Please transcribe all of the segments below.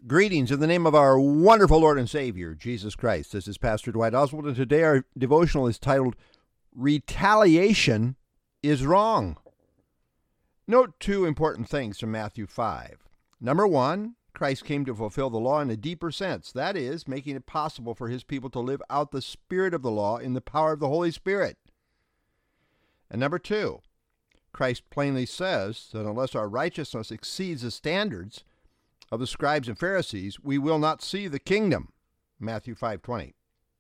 Greetings in the name of our wonderful Lord and Savior, Jesus Christ. This is Pastor Dwight Oswald, and today our devotional is titled, Retaliation is Wrong. Note two important things from Matthew 5. Number one, Christ came to fulfill the law in a deeper sense. That is, making it possible for his people to live out the spirit of the law in the power of the Holy Spirit. And number two, Christ plainly says that unless our righteousness exceeds the standards of the scribes and Pharisees, we will not see the kingdom. Matthew 5:20.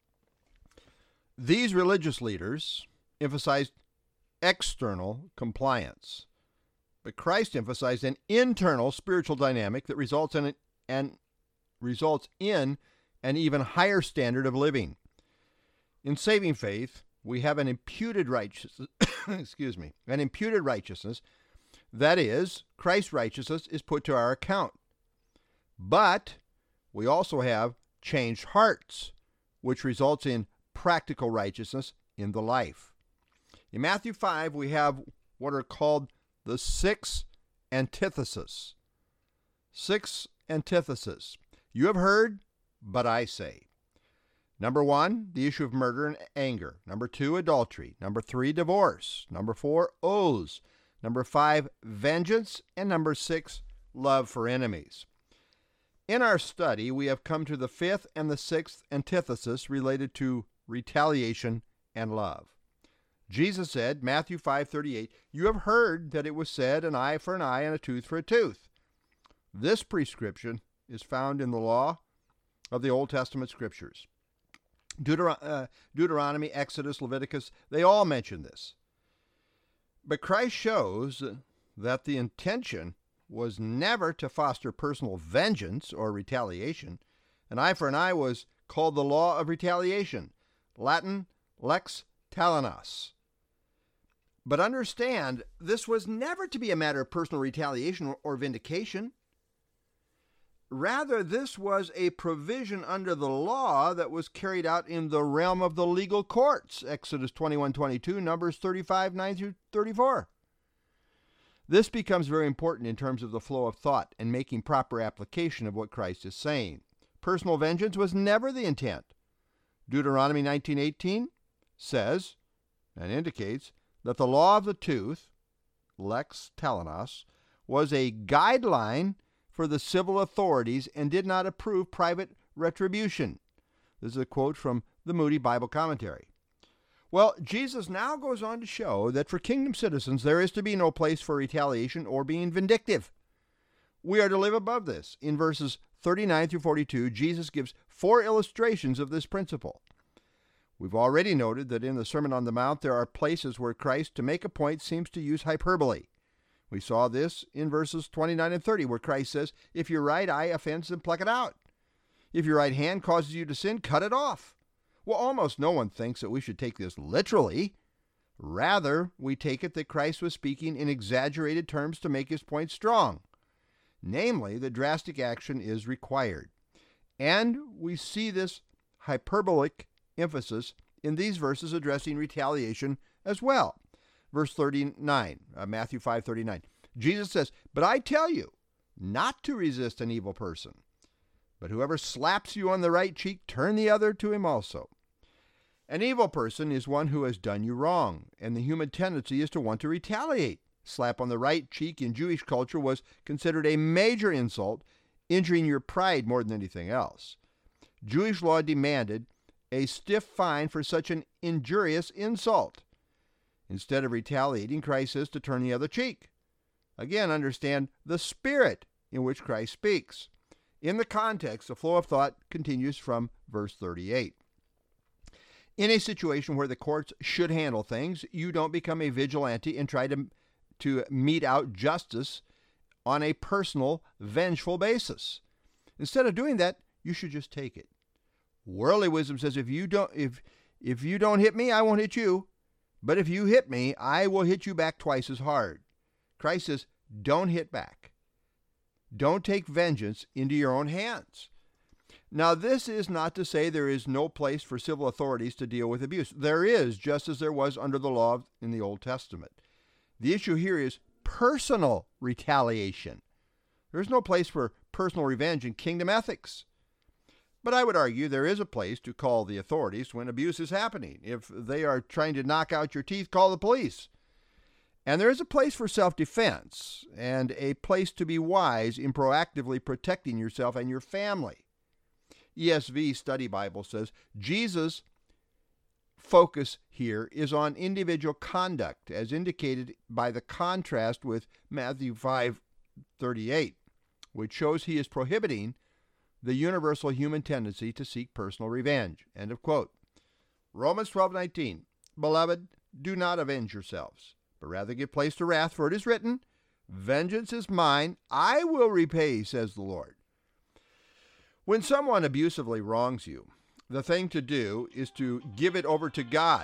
These religious leaders emphasized external compliance, but Christ emphasized an internal spiritual dynamic that results in an even higher standard of living. In saving faith, we have an imputed righteousness. An imputed righteousness. That is, Christ's righteousness is put to our account. But we also have changed hearts, which results in practical righteousness in the life. In Matthew 5, we have what are called the six antitheses. Six antitheses. You have heard, but I say. Number one, the issue of murder and anger. Number two, adultery. Number three, divorce. Number four, oaths. Number five, vengeance. And number six, love for enemies. In our study, we have come to the fifth and the sixth antithesis related to retaliation and love. Jesus said, Matthew 5:38, "You have heard that it was said, an eye for an eye and a tooth for a tooth." This prescription is found in the law of the Old Testament scriptures. Deuteronomy, Exodus, Leviticus, they all mention this. But Christ shows that the intention was never to foster personal vengeance or retaliation. An eye for an eye was called the law of retaliation, Latin lex talionis. But understand, this was never to be a matter of personal retaliation or vindication. Rather, this was a provision under the law that was carried out in the realm of the legal courts, Exodus 21:22, Numbers 35:9-34. This becomes very important in terms of the flow of thought and making proper application of what Christ is saying. Personal vengeance was never the intent. Deuteronomy 19:18 says and indicates that the law of the tooth, lex talionis, was a guideline for the civil authorities and did not approve private retribution. This is a quote from the Moody Bible Commentary. Well, Jesus now goes on to show that for kingdom citizens, there is to be no place for retaliation or being vindictive. We are to live above this. In verses 39-42, Jesus gives four illustrations of this principle. We've already noted that in the Sermon on the Mount, there are places where Christ, to make a point, seems to use hyperbole. We saw this in verses 29 and 30, where Christ says, "If your right eye offends, then pluck it out. If your right hand causes you to sin, cut it off." Well, almost no one thinks that we should take this literally. Rather, we take it that Christ was speaking in exaggerated terms to make his point strong. Namely, that drastic action is required. And we see this hyperbolic emphasis in these verses addressing retaliation as well. Verse 39, Matthew 5:39. Jesus says, "But I tell you not to resist an evil person. But whoever slaps you on the right cheek, turn the other to him also." An evil person is one who has done you wrong, and the human tendency is to want to retaliate. Slap on the right cheek in Jewish culture was considered a major insult, injuring your pride more than anything else. Jewish law demanded a stiff fine for such an injurious insult. Instead of retaliating, Christ says to turn the other cheek. Again, understand the spirit in which Christ speaks. In the context, the flow of thought continues from verse 38. In a situation where the courts should handle things, you don't become a vigilante and try to mete out justice on a personal, vengeful basis. Instead of doing that, you should just take it. Worldly wisdom says, if you don't hit me, I won't hit you. But if you hit me, I will hit you back twice as hard. Christ says, don't hit back. Don't take vengeance into your own hands. Now, this is not to say there is no place for civil authorities to deal with abuse. There is, just as there was under the law in the Old Testament. The issue here is personal retaliation. There's no place for personal revenge in kingdom ethics. But I would argue there is a place to call the authorities when abuse is happening. If they are trying to knock out your teeth, call the police. And there is a place for self-defense and a place to be wise in proactively protecting yourself and your family. ESV Study Bible says Jesus' focus here is on individual conduct, as indicated by the contrast with Matthew 5:38, which shows he is prohibiting the universal human tendency to seek personal revenge. End of quote. Romans 12:19, Beloved, do not avenge yourselves, but rather give place to wrath, for it is written, Vengeance is mine, I will repay, says the Lord. When someone abusively wrongs you, the thing to do is to give it over to God.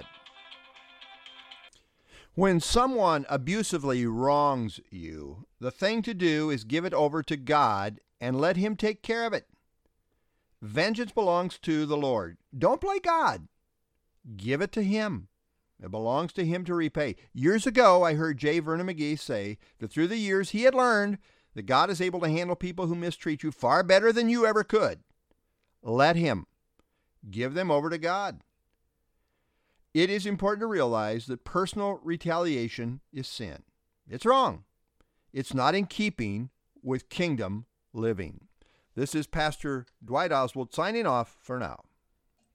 When someone abusively wrongs you, the thing to do is give it over to God and let Him take care of it. Vengeance belongs to the Lord. Don't play God. Give it to Him. It belongs to Him to repay. Years ago, I heard J. Vernon McGee say that through the years he had learned that God is able to handle people who mistreat you far better than you ever could. Let Him. Give them over to God. It is important to realize that personal retaliation is sin. It's wrong. It's not in keeping with kingdom living. This is Pastor Dwight Oswald signing off for now.